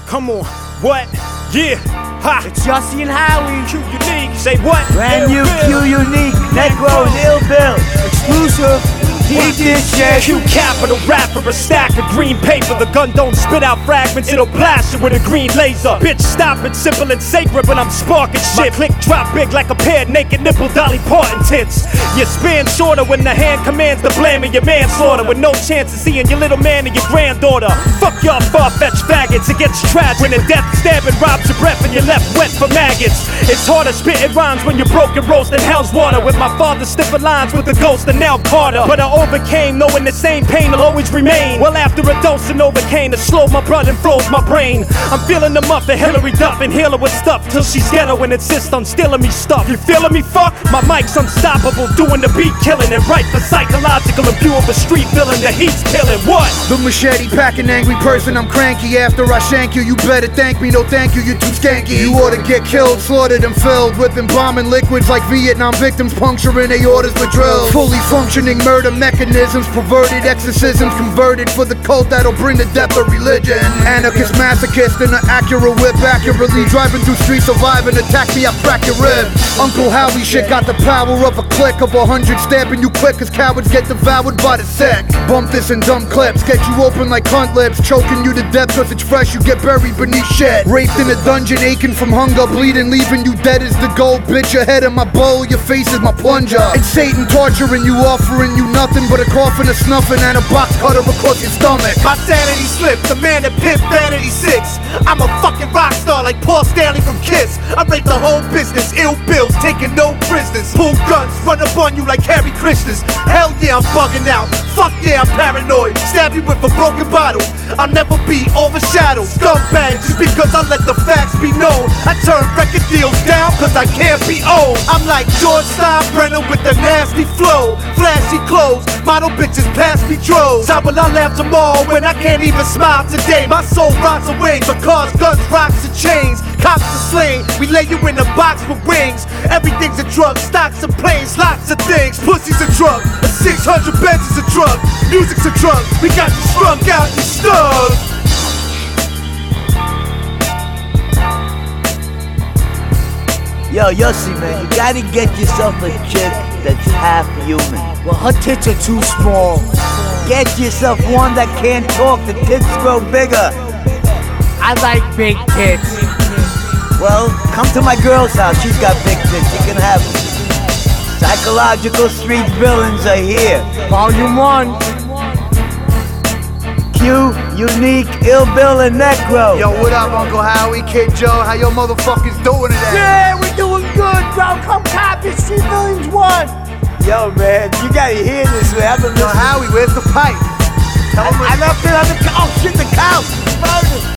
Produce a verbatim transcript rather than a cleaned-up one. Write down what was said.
Come on, what? Yeah, ha! It's Jussie and Howie. Q Unique, say what? Brand new Q Unique, Necro and Ill Bill. Exclusive. He did shit. Q Capital rapper, a stack of green paper. The gun don't spit out fragments, it'll blast you with a green laser. Bitch, stop it, simple and sacred, but I'm sparking shit. My click drop big like a pair of naked nipple Dolly Parton tits. Your span shorter when the hand commands the blame of your manslaughter, with no chance of seeing your little man and your granddaughter. Fuck y'all far-fetched faggots, it gets tragic when a death stabbing robs your breath and you're left wet for maggots. It's harder spitting rhymes when you're broken, roast in hell's water. With my father sniffing lines with the ghost of Nell Carter. But I overcame, knowing the same pain will always remain. Well, after a dose of Novocaine to slow my blood and froze my brain, I'm feeling the muff of Hillary Duff and heal her with stuff till she's ghetto and insists on stealing me stuff. You feeling me, fuck? My mic's unstoppable, doing the beat killing and right for psychological abuse of a street villain. The heat's killing. What? The machete packing angry person, I'm cranky. After I shank you, you better thank me. No thank you, you're too skanky. You ought to get killed, slaughtered and filled with embalming liquids like Vietnam victims puncturing aortas with drills. Fully functioning murder mechanisms, perverted exorcisms converted for the cult that'll bring the death of religion. Anarchist masochist in an Acura whip, accurately driving through streets, survive and attack me, I crack your rib. Uncle Howie shit got the power of a click of a hundred, stabbing you quick as cowards get devoured by the sick. Bump this in dumb clips, get you open like cunt lips, choking you to death cause it's fresh, you get buried beneath shit. Raped in a dungeon, aching from hunger, bleeding, leaving you dead as the gold. Bitch, your head in my bowl, your face is my plunger. It's Satan torturing you, offering you nothing but a coffin, a snuffing, and a box cutter across your stomach. My sanity slipped, the man that pimped Vanity Six. I'm a fucking rock star like Paul Stanley from Kiss. I rape the whole business, ill bills, taking no prisoners. Pull guns, run up on you like Harry Krishnas. Hell yeah, I'm bugging out. Fuck yeah, I'm paranoid. Stab you with a broken bottle. I'll never be overshadowed. Scumbag, just because I let the facts be known. I turn record deals down cause I can't be owned. I'm like George Steinbrenner with a nasty flow. Flashy clothes, model bitches pass me droves. How will I laugh tomorrow when I can't even smile today? My soul rots away because guns, rocks, and chains. Cops are slain, we lay you in a box with wings. Everything's a drug, stocks and planes, lots of things. Pussy's a drug, a six hundred Benz is a drug. Music's a drug, we got you strung out and stuck. Yo, Jussie, man, you gotta get yourself a chick that's half human. Well, her tits are too small. Get yourself one that can't talk, the tits grow bigger. I like big tits. Well, come to my girl's house, she's got big tits, you can have them. Psychological street villains are here. Volume one. Q, Unique, Ill Bill, and Necro. Yo, what up, Uncle Howie, Kid Joe? How your motherfuckers doing today? Yeah, we're doing good, bro. Come copy Street Villains one. Yo, man, you gotta hear this, man. I've been Yo, Howie, where's the pipe?